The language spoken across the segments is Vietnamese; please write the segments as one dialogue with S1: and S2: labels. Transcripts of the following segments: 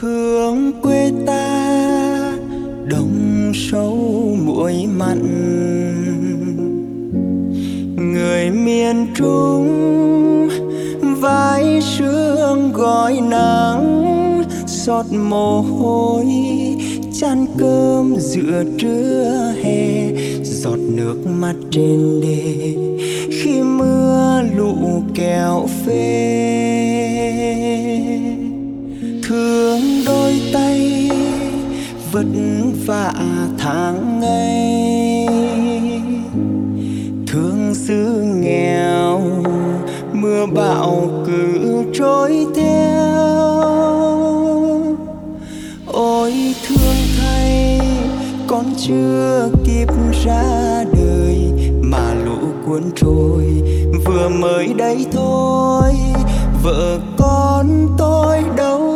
S1: Thương quê ta đồng sâu muối mặn, người miền Trung vai sương gói nắng, giọt mồ hôi chan cơm giữa trưa hè, giọt nước mắt trên đê khi mưa lũ kéo phê. Thương đôi tay vất vả tháng ngày, thương xứ nghèo mưa bão cứ trôi theo. Ôi thương thay con chưa kịp ra đời mà lũ cuốn trôi vừa mới đây thôi. Vợ con tôi đâu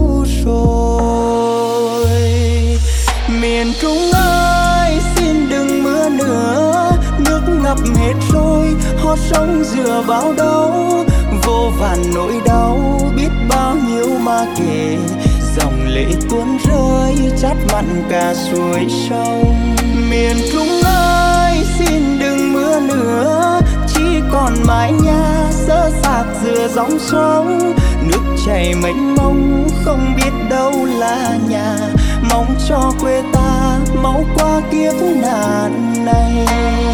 S1: rồi? Miền Trung ơi xin đừng mưa nữa, nước ngập hết rồi hót sông dựa vào đâu. Vô vàn nỗi đau biết bao nhiêu mà kể, dòng lệ tuôn rơi chát mặn cả suối sông. Miền Trung ơi xin đừng mưa nữa, chỉ còn mái nhà sơ sạc giữa dòng sông. Nước chảy mênh mông không biết đâu là nhà, mong cho quê ta máu qua kiếp nạn này.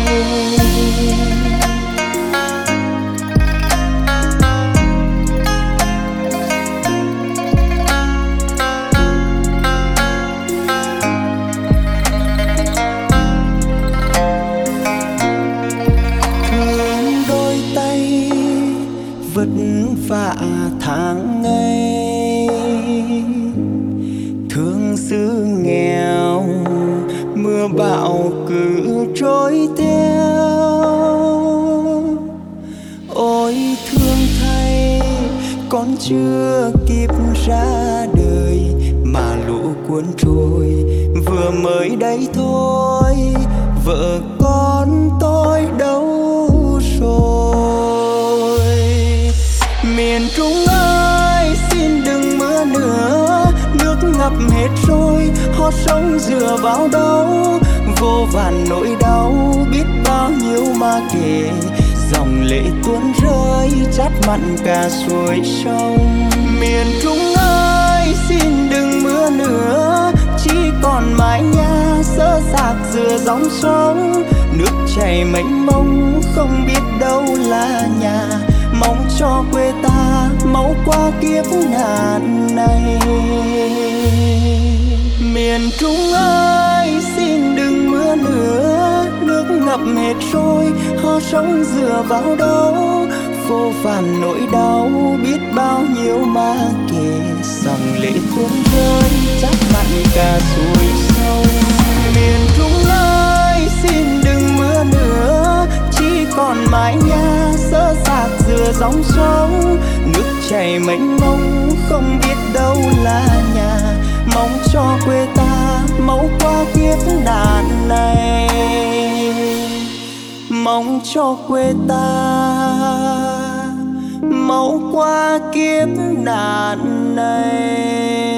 S1: Vất vả tháng ngày, thương xứ nghèo mưa bão cứ trôi theo. Ôi thương thay con chưa kịp ra đời mà lũ cuốn trôi vừa mới đây thôi. Vợ con tôi đâu rồi? Miền Trung ơi xin đừng mưa nữa, nước ngập hết rồi hót sông dựa vào đâu. Vô vàn nỗi đau biết bao nhiêu mà kể, dòng lệ tuôn rơi chát mặn cả suối sông. Miền Trung ơi xin đừng mưa nữa, chỉ còn mái nhà sơ sạc giữa dòng sông. Nước chảy mênh mông không biết đâu là nhà, mong cho quê ta máu qua kiếp nạn này. Miền Trung ơi xin đừng mưa nữa, nước ngập hết rồi hót sông dựa vào đâu. Vô vàn nỗi đau biết bao nhiêu mà kể, dòng lệ tuôn rơi chát mặn cả suối sông. Miền Trung ơi xin đừng mưa nữa, chỉ còn mái nhà sơ sạc giữa dòng sông. Nước chảy mênh mông không biết đâu là nhà, mong cho quê ta máu qua kiếp nạn này. Mong cho quê ta máu qua kiếp nạn này.